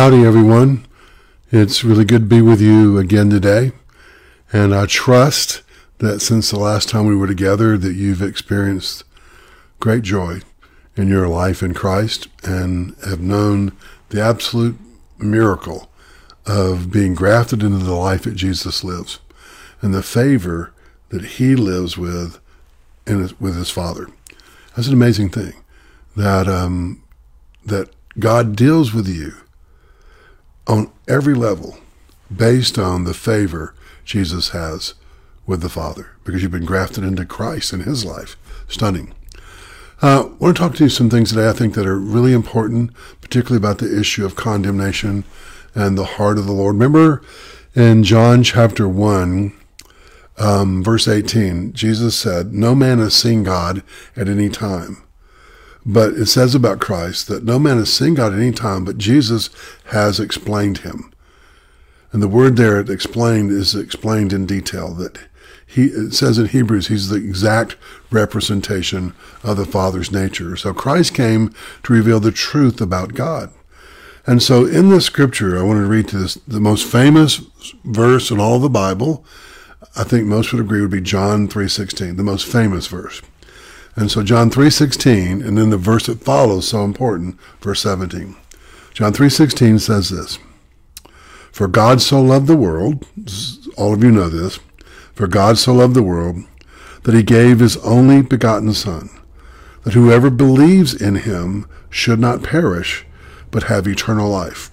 Howdy, everyone. It's really good to be with you again today. And I trust that since the last time we were together that you've experienced great joy in your life in Christ and have known the absolute miracle of being grafted into the life that Jesus lives and the favor that he lives with with his Father. That's an amazing thing that God deals with you on every level based on the favor Jesus has with the Father, because you've been grafted into Christ in his life. Stunning. I want to talk to you some things today I think that are really important, particularly about the issue of condemnation and the heart of the Lord. Remember in John chapter 1, verse 18, Jesus said, "No man has seen God at any time." But it says about Christ that no man has seen God at any time, but Jesus has explained him. And the word there, explained, is explained in detail. That it says in Hebrews, he's the exact representation of the Father's nature. So Christ came to reveal the truth about God. And so in this scripture, I want to read to this, the most famous verse in all of the Bible. I think most would agree would be John 3:16, the most famous verse. And so John 3:16, and then the verse that follows, so important, verse 17. John 3:16 says this, "For God so loved the world," all of you know this, "for God so loved the world that he gave his only begotten Son, that whoever believes in him should not perish, but have eternal life."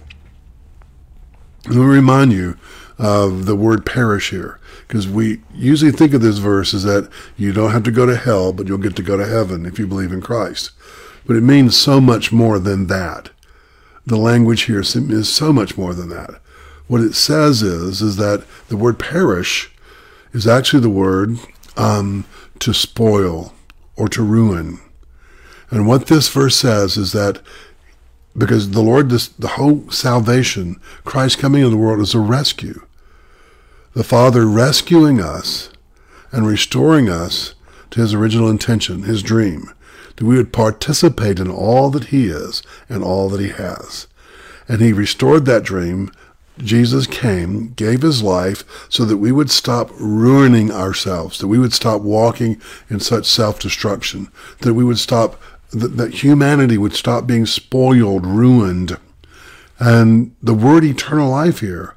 And let me remind you of the word perish here, because we usually think of this verse as that you don't have to go to hell, but you'll get to go to heaven if you believe in Christ. But it means so much more than that. The language here is so much more than that. What it says is that the word perish is actually the word to spoil or to ruin. And what this verse says is that because the Lord, the whole salvation, Christ coming into the world is a rescue. The Father rescuing us and restoring us to his original intention, his dream, that we would participate in all that he is and all that he has. And he restored that dream. Jesus came, gave his life so that we would stop ruining ourselves, that we would stop walking in such self-destruction, that we would stop, that humanity would stop being spoiled, ruined. And the word eternal life here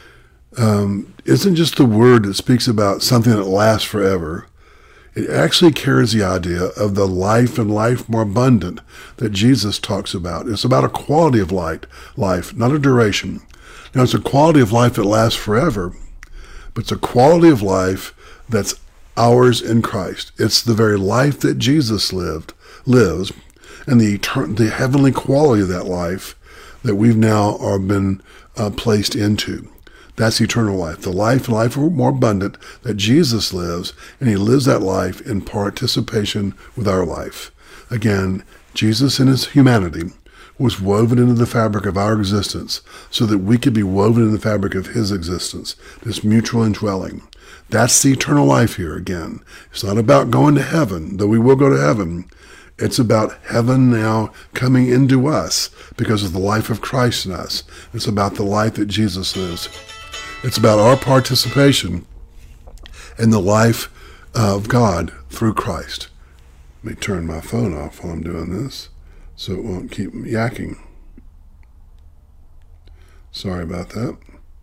isn't just the word that speaks about something that lasts forever. It actually carries the idea of the life and life more abundant that Jesus talks about. It's about a quality of life, not a duration. Now, it's a quality of life that lasts forever, but it's a quality of life that's ours in Christ. It's the very life that Jesus lives, and the heavenly quality of that life that we've now been placed into. That's eternal life. The life and life more abundant that Jesus lives, and he lives that life in participation with our life. Again, Jesus in his humanity was woven into the fabric of our existence so that we could be woven in the fabric of his existence, this mutual indwelling. That's the eternal life here again. It's not about going to heaven, though we will go to heaven. It's about heaven now coming into us because of the life of Christ in us. It's about the life that Jesus lives. It's about our participation in the life of God through Christ. Let me turn my phone off while I'm doing this so it won't keep yakking. Sorry about that.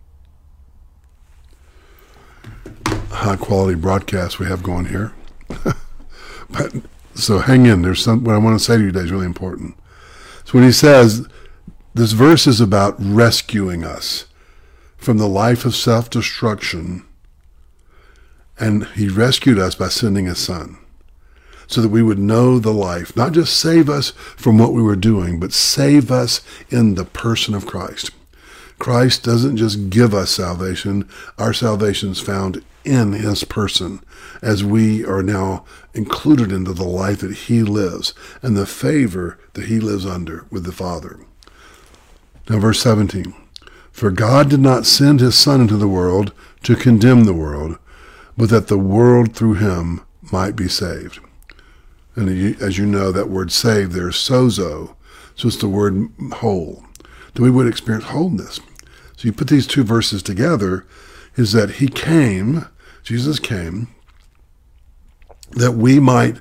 High quality broadcast we have going here. But so hang in. What I want to say to you today is really important. So when he says, this verse is about rescuing us from the life of self-destruction, and he rescued us by sending his Son so that we would know the life, not just save us from what we were doing, but save us in the person of Christ. Christ doesn't just give us salvation. Our salvation is found in his person as we are now included into the life that he lives and the favor that he lives under with the Father. Now verse 17, "For God did not send his Son into the world to condemn the world, but that the world through him might be saved." And as you know, that word saved there is sozo. So it's the word whole. that we would experience wholeness. So you put these two verses together, is that he came, Jesus came, that we might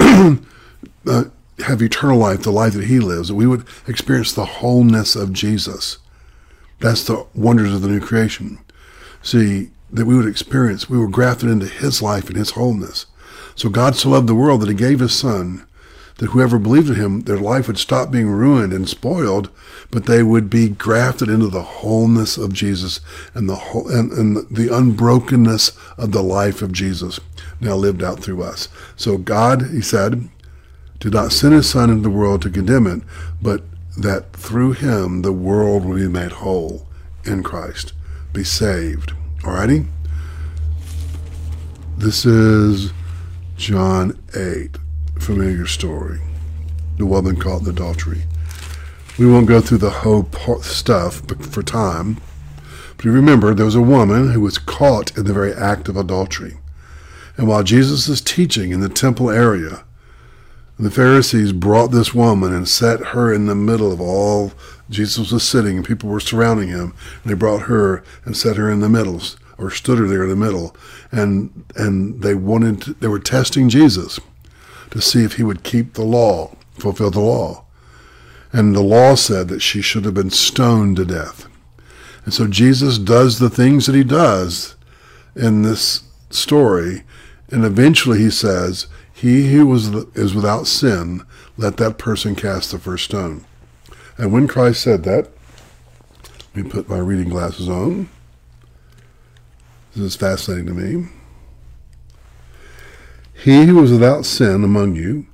have eternal life, the life that he lives, that we would experience the wholeness of Jesus. That's the wonders of the new creation. See, that we would experience, we were grafted into his life and his wholeness. So God so loved the world that he gave his son, that whoever believed in him, their life would stop being ruined and spoiled, but they would be grafted into the wholeness of Jesus and the unbrokenness of the life of Jesus now lived out through us. So God, he said, did not send his son into the world to condemn it, but that through him the world will be made whole in Christ, be saved. Alrighty? This is John 8, familiar story. The woman caught in adultery. We won't go through the whole stuff for time, but you remember there was a woman who was caught in the very act of adultery. And while Jesus is teaching in the temple area, the Pharisees brought this woman and set her in the middle of all. Jesus was sitting and people were surrounding him. And they brought her and set her in the middle, or stood her there in the middle. And they were testing Jesus to see if he would keep the law, fulfill the law. And the law said that she should have been stoned to death. And so Jesus does the things that he does in this story. And eventually he says, he who is without sin, let that person cast the first stone. And when Christ said that, let me put my reading glasses on. This is fascinating to me. He who is without sin among you,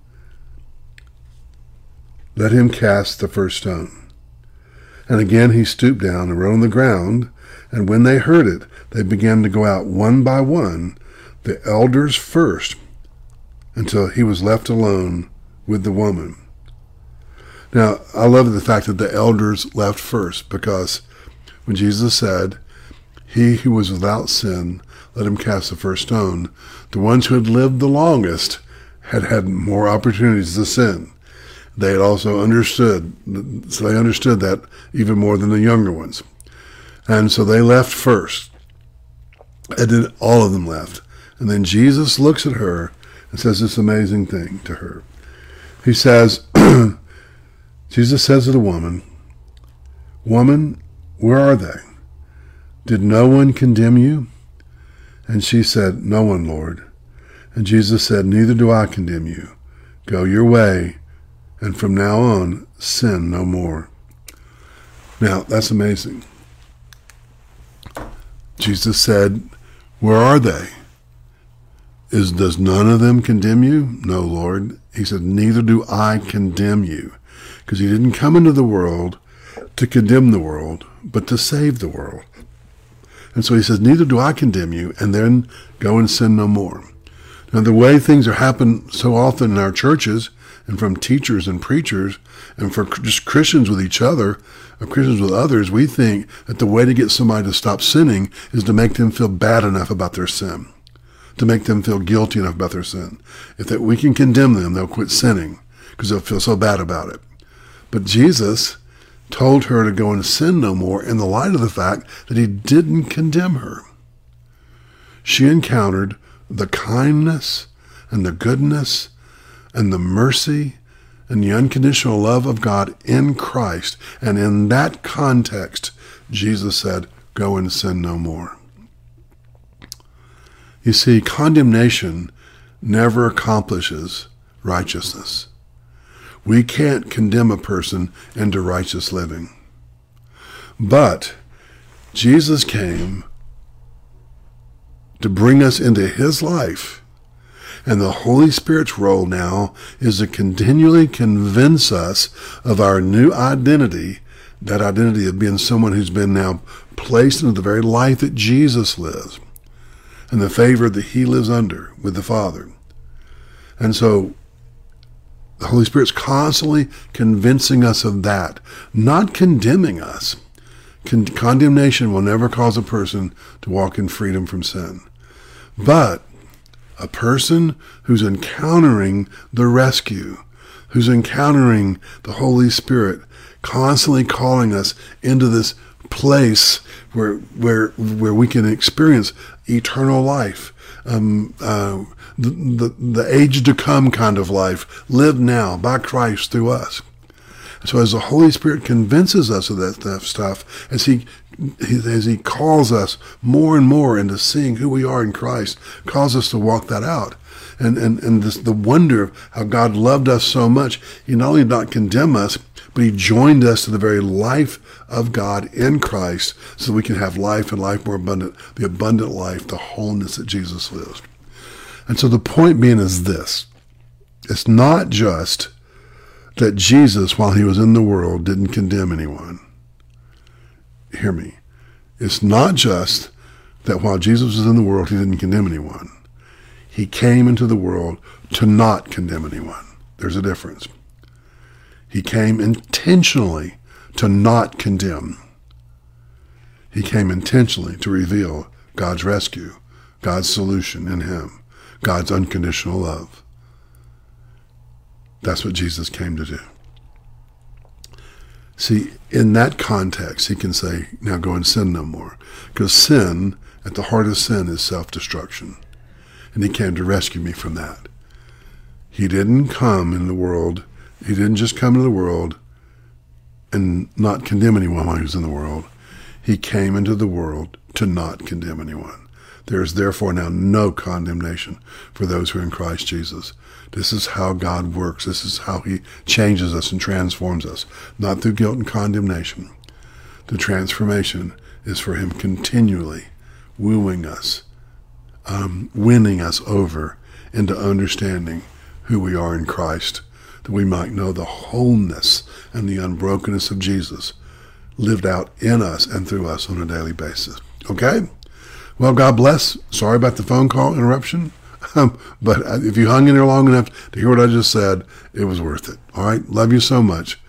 let him cast the first stone. And again he stooped down and wrote on the ground, and when they heard it, they began to go out one by one, the elders first, until he was left alone with the woman. Now, I love the fact that the elders left first, because when Jesus said, he who was without sin, let him cast the first stone, the ones who had lived the longest had had more opportunities to sin. They had also understood, so they understood that even more than the younger ones. And so they left first. And then all of them left. And then Jesus looks at her and says this amazing thing to her. He says, Jesus says to the woman, "Woman, where are they? Did no one condemn you?" And she said, "No one, Lord." And Jesus said, "Neither do I condemn you. Go your way, and from now on, sin no more." Now, that's amazing. Jesus said, "Where are they? Does none of them condemn you?" "No, Lord." He said, "Neither do I condemn you." Because he didn't come into the world to condemn the world, but to save the world. And so he says, "Neither do I condemn you," and then go and sin no more. Now, the way things are happening so often in our churches, and from teachers and preachers, and for just Christians with each other, or Christians with others, we think that the way to get somebody to stop sinning is to make them feel bad enough about their sin, to make them feel guilty enough about their sin. If we can condemn them, they'll quit sinning because they'll feel so bad about it. But Jesus told her to go and sin no more in the light of the fact that he didn't condemn her. She encountered the kindness and the goodness and the mercy and the unconditional love of God in Christ. And in that context, Jesus said, "Go and sin no more." You see, condemnation never accomplishes righteousness. We can't condemn a person into righteous living. But Jesus came to bring us into his life. And the Holy Spirit's role now is to continually convince us of our new identity, that identity of being someone who's been now placed into the very life that Jesus lives, and the favor that he lives under with the Father. And so the Holy Spirit's constantly convincing us of that, not condemning us. Condemnation will never cause a person to walk in freedom from sin. But a person who's encountering the rescue, who's encountering the Holy Spirit, constantly calling us into this place where we can experience eternal life, the age to come kind of life, lived now by Christ through us. So as the Holy Spirit convinces us of that stuff, as he calls us more and more into seeing who we are in Christ, calls us to walk that out. And the wonder of how God loved us so much, he not only did not condemn us, but he joined us to the very life of God in Christ so we can have life and life more abundant, the abundant life, the wholeness that Jesus lives. And so the point being is this. It's not just that Jesus, while he was in the world, didn't condemn anyone. Hear me. It's not just that while Jesus was in the world, he didn't condemn anyone. He came into the world to not condemn anyone. There's a difference. He came intentionally to not condemn. He came intentionally to reveal God's rescue, God's solution in him, God's unconditional love. That's what Jesus came to do. See, in that context, he can say, now go and sin no more. Because sin, at the heart of sin, is self-destruction. And he came to rescue me from that. He didn't come in the world. He didn't just come into the world and not condemn anyone while he was in the world. He came into the world to not condemn anyone. There is therefore now no condemnation for those who are in Christ Jesus. This is how God works. This is how he changes us and transforms us, not through guilt and condemnation. The transformation is for him continually wooing us, winning us over into understanding who we are in Christ, that we might know the wholeness and the unbrokenness of Jesus lived out in us and through us on a daily basis. Okay? Well, God bless. Sorry about the phone call interruption. But if you hung in there long enough to hear what I just said, it was worth it. All right? Love you so much.